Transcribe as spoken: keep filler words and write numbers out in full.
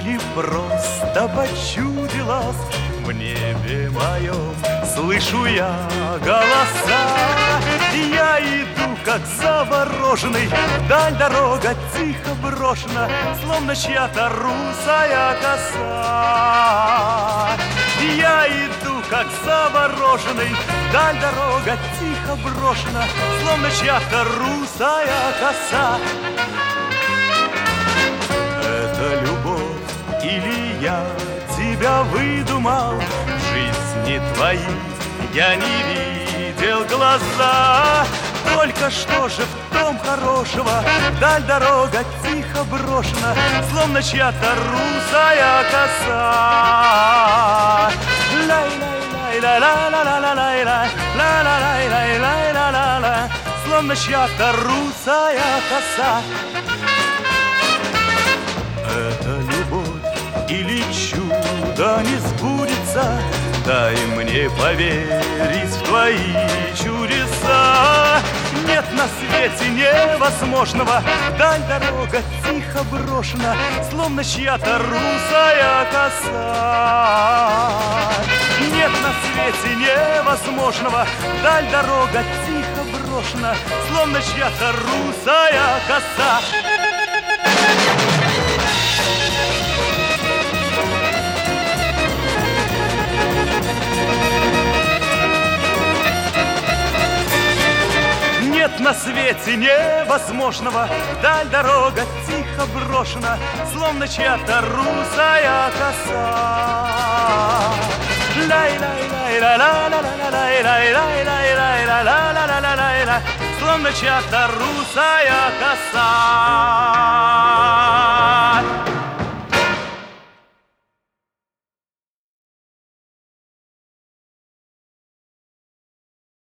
или просто почудилось, в небе моем слышу я голоса. Я иду, как завороженный, вдаль дорога тихо брошена, словно чья-то русая коса. Я иду, как завороженный, вдаль дорога тихо брошена, словно чья-то русая коса. Это любовь или я тебя выдумал? В жизни твоей я не видел глаза. Только что же в том хорошего, вдаль дорога тихо брошена, словно чья-то русая коса. Ла-ла-ла-ла-ла-ла-ла-ла-ла-ла-ла-ла-ла-ла-ла, словно чья-то русая коса. Это любовь или чудо не сбудется? Дай мне поверить в твои чудеса. Нет на свете невозможного, вдаль дорога тихо брошена, словно чья-то русая коса. Нет на свете невозможного, вдаль дорога тихо брошена, словно чья-то русая коса. Нет на свете невозможного, вдаль дорога тихо брошена, словно чья-то русая коса. Лай-лай-лай-ла-ла-ла-ла-лай-лай-лай-лай-лай-лай-лай-лай-лай, словно чья-то русая коса.